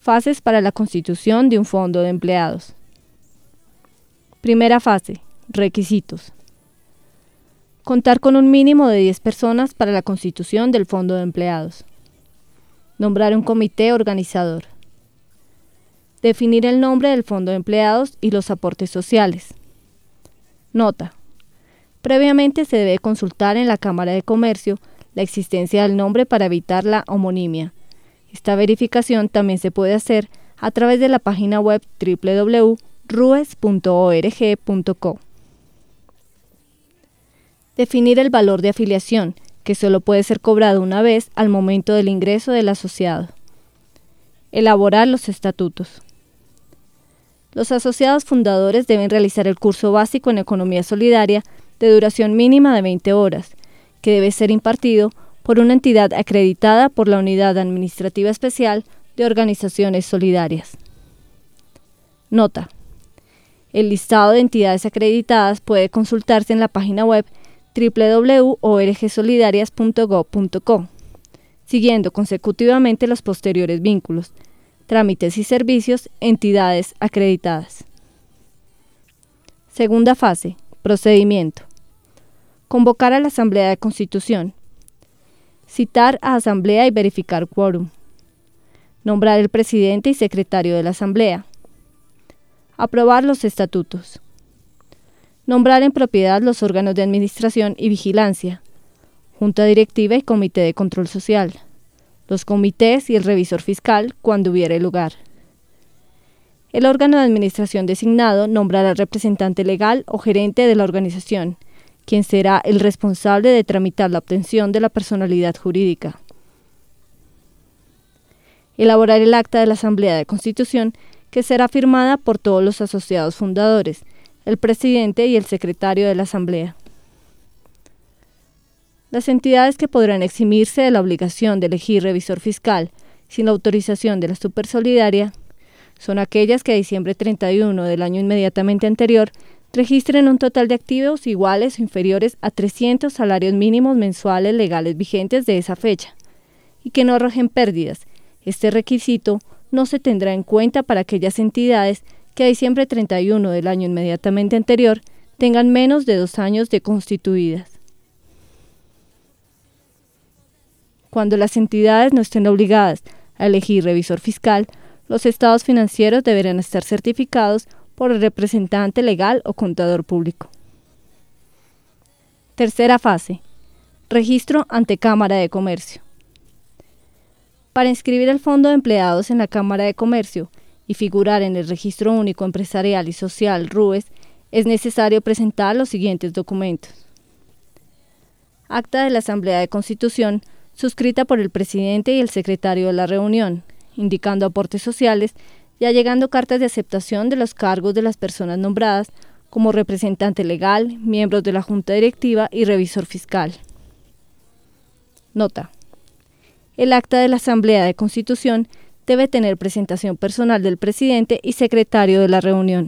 Fases para la constitución de un fondo de empleados. Primera fase. Requisitos. Contar con un mínimo de 10 personas para la constitución del fondo de empleados. Nombrar un comité organizador. Definir el nombre del fondo de empleados y los aportes sociales. Nota. Previamente se debe consultar en la Cámara de Comercio la existencia del nombre para evitar la homonimia. Esta verificación también se puede hacer a través de la página web www.rues.org.co. Definir el valor de afiliación, que solo puede ser cobrado una vez al momento del ingreso del asociado. Elaborar los estatutos. Los asociados fundadores deben realizar el curso básico en economía solidaria de duración mínima de 20 horas, que debe ser impartido por una entidad acreditada por la Unidad Administrativa Especial de Organizaciones Solidarias. Nota. El listado de entidades acreditadas puede consultarse en la página web www.orgsolidarias.gov.co, siguiendo consecutivamente los posteriores vínculos, trámites y servicios, entidades acreditadas. Segunda fase. Procedimiento. Convocar a la Asamblea de Constitución. Citar a Asamblea y verificar quórum. Nombrar el presidente y secretario de la Asamblea. Aprobar los estatutos. Nombrar en propiedad los órganos de administración y vigilancia, junta directiva y comité de control social, los comités y el revisor fiscal cuando hubiere lugar. El órgano de administración designado nombrará al representante legal o gerente de la organización, quien será el responsable de tramitar la obtención de la personalidad jurídica. Elaborar el acta de la Asamblea de Constitución, que será firmada por todos los asociados fundadores, el presidente y el secretario de la Asamblea. Las entidades que podrán eximirse de la obligación de elegir revisor fiscal sin la autorización de la Supersolidaria son aquellas que a diciembre 31 del año inmediatamente anterior registren un total de activos iguales o inferiores a 300 salarios mínimos mensuales legales vigentes de esa fecha y que no arrojen pérdidas. Este requisito no se tendrá en cuenta para aquellas entidades que a diciembre 31 del año inmediatamente anterior tengan menos de 2 años de constituidas. Cuando las entidades no estén obligadas a elegir revisor fiscal, los estados financieros deberán estar certificados por el representante legal o contador público. Tercera fase. Registro ante Cámara de Comercio. Para inscribir el fondo de empleados en la Cámara de Comercio y figurar en el Registro Único Empresarial y Social RUES, es necesario presentar los siguientes documentos. Acta de la Asamblea de Constitución, suscrita por el presidente y el secretario de la reunión, indicando aportes sociales y allegando cartas de aceptación de los cargos de las personas nombradas como representante legal, miembros de la Junta Directiva y revisor fiscal. Nota. El acta de la Asamblea de Constitución debe tener presentación personal del presidente y secretario de la reunión.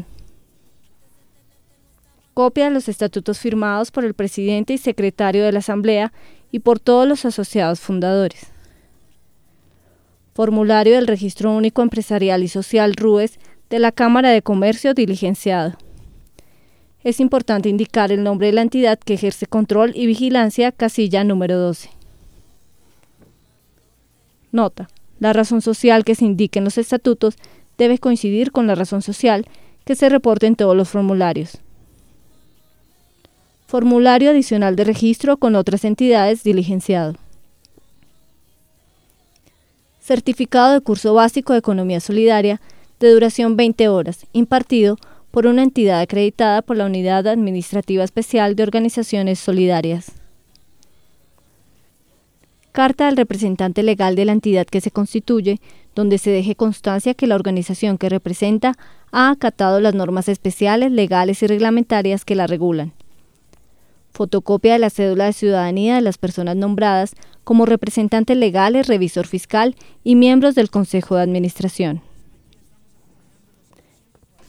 Copia de los estatutos firmados por el presidente y secretario de la Asamblea y por todos los asociados fundadores. Formulario del Registro Único Empresarial y Social RUES de la Cámara de Comercio diligenciado. Es importante indicar el nombre de la entidad que ejerce control y vigilancia, casilla número 12. Nota. La razón social que se indique en los estatutos debe coincidir con la razón social que se reporte en todos los formularios. Formulario adicional de registro con otras entidades diligenciado. Certificado de curso básico de economía solidaria de duración 20 horas, impartido por una entidad acreditada por la Unidad Administrativa Especial de Organizaciones Solidarias. Carta al representante legal de la entidad que se constituye, donde se deje constancia que la organización que representa ha acatado las normas especiales, legales y reglamentarias que la regulan. Fotocopia de la cédula de ciudadanía de las personas nombradas como representantes legales, revisor fiscal y miembros del Consejo de Administración.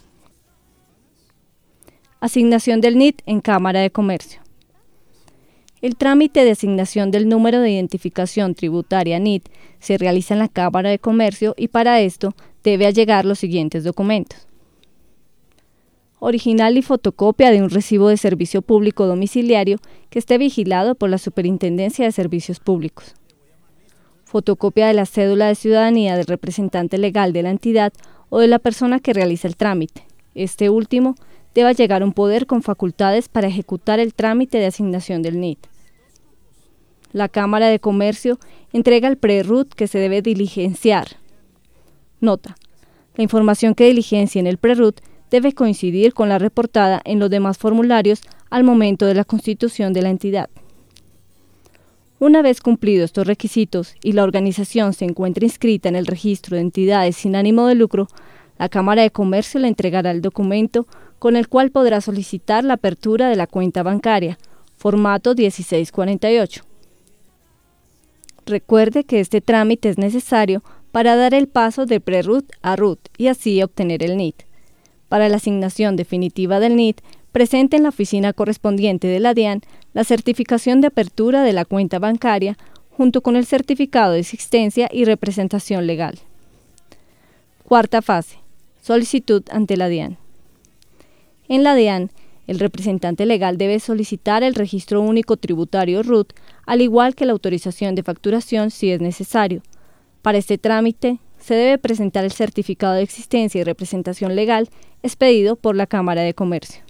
Asignación del NIT en Cámara de Comercio. El trámite de asignación del número de identificación tributaria NIT se realiza en la Cámara de Comercio y para esto debe allegar los siguientes documentos: original y fotocopia de un recibo de servicio público domiciliario que esté vigilado por la Superintendencia de Servicios Públicos, fotocopia de la cédula de ciudadanía del representante legal de la entidad o de la persona que realiza el trámite. Este último debe llegar a un poder con facultades para ejecutar el trámite de asignación del NIT. La Cámara de Comercio entrega el pre-RUT que se debe diligenciar. Nota: la información que diligencia en el pre-RUT debe coincidir con la reportada en los demás formularios al momento de la constitución de la entidad. Una vez cumplidos estos requisitos y la organización se encuentra inscrita en el registro de entidades sin ánimo de lucro, la Cámara de Comercio le entregará el documento con el cual podrá solicitar la apertura de la cuenta bancaria, formato 1648. Recuerde que este trámite es necesario para dar el paso de pre-RUT a RUT y así obtener el NIT. Para la asignación definitiva del NIT, presente en la oficina correspondiente de la DIAN la certificación de apertura de la cuenta bancaria junto con el certificado de existencia y representación legal. Cuarta fase: solicitud ante la DIAN. En la DIAN, el representante legal debe solicitar el registro único tributario RUT, al igual que la autorización de facturación si es necesario. Para este trámite, se debe presentar el certificado de existencia y representación legal expedido por la Cámara de Comercio.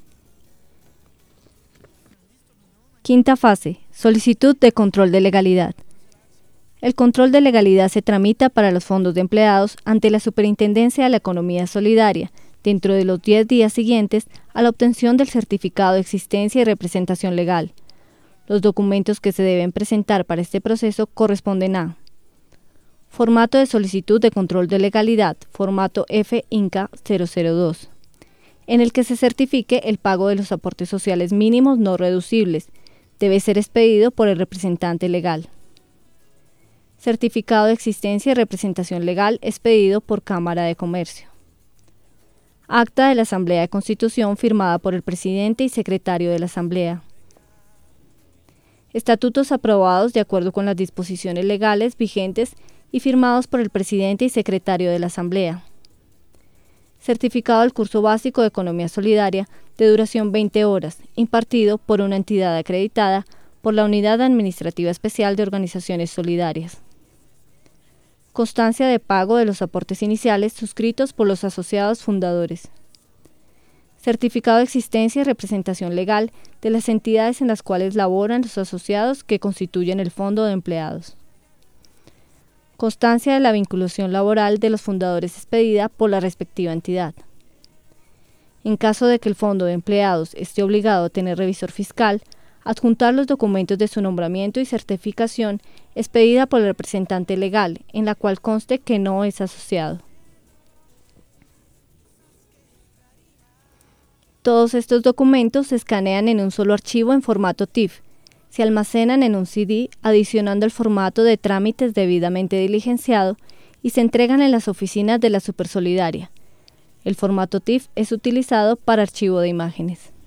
Quinta fase: solicitud de control de legalidad. El control de legalidad se tramita para los fondos de empleados ante la Superintendencia de la Economía Solidaria, dentro de los 10 días siguientes a la obtención del certificado de existencia y representación legal. Los documentos que se deben presentar para este proceso corresponden a: formato de solicitud de control de legalidad, formato F-INCA 002, en el que se certifique el pago de los aportes sociales mínimos no reducibles. Debe ser expedido por el representante legal. Certificado de existencia y representación legal expedido por Cámara de Comercio. Acta de la Asamblea de Constitución firmada por el presidente y secretario de la Asamblea. Estatutos aprobados de acuerdo con las disposiciones legales vigentes y firmados por el presidente y secretario de la Asamblea. Certificado del curso básico de Economía Solidaria de duración 20 horas, impartido por una entidad acreditada por la Unidad Administrativa Especial de Organizaciones Solidarias. Constancia de pago de los aportes iniciales suscritos por los asociados fundadores. Certificado de existencia y representación legal de las entidades en las cuales laboran los asociados que constituyen el Fondo de Empleados. Constancia de la vinculación laboral de los fundadores expedida por la respectiva entidad. En caso de que el Fondo de Empleados esté obligado a tener revisor fiscal, adjuntar los documentos de su nombramiento y certificación expedida por el representante legal, en la cual conste que no es asociado. Todos estos documentos se escanean en un solo archivo en formato TIFF, se almacenan en un CD adicionando el formato de trámites debidamente diligenciado y se entregan en las oficinas de la Supersolidaria. El formato TIFF es utilizado para archivo de imágenes.